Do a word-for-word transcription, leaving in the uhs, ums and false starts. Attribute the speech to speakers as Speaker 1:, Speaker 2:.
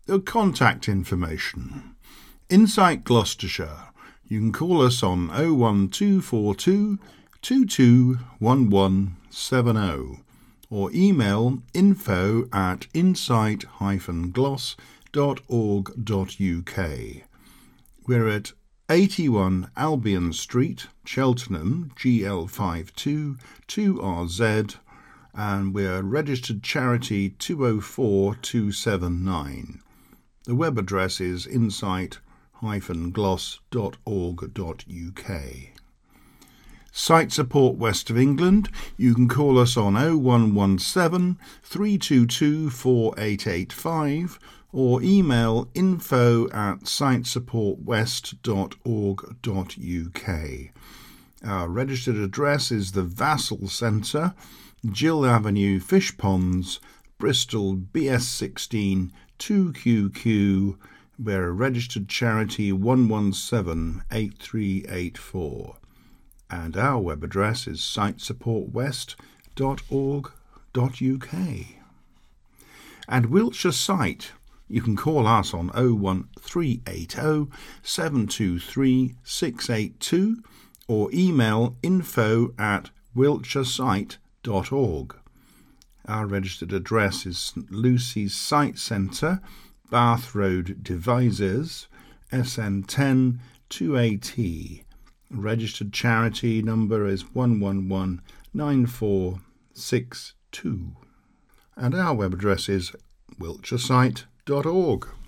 Speaker 1: The contact information. Insight Gloucestershire. You can call us on oh one two four two, two two one one seven oh or email info at insight dash gloss dot org dot U K. We're at eighty-one Albion Street, Cheltenham, G L five two two R Z, and we're registered charity two oh four two seven nine. The web address is insight dash gloss dot org dot U K. Site Support West of England. You can call us on oh one one seven, three two two, four eight eight five or email info at site support west dot org dot U K. Our registered address is the Vassal Centre, Gill Avenue, Fish Ponds, Bristol, B S sixteen two Q Q. We're a registered charity one one seven eight three eight four. And our web address is site support west dot org dot U K. And Wiltshire Site, you can call us on oh one three eight oh, seven two three, six eight two or email info at wiltshiresite dot org. Our registered address is St Lucy's Site Centre, Bath Road, Devizes, S N ten two A T. Registered charity number is one one one nine four six two. And our web address is wiltshiresite dot org.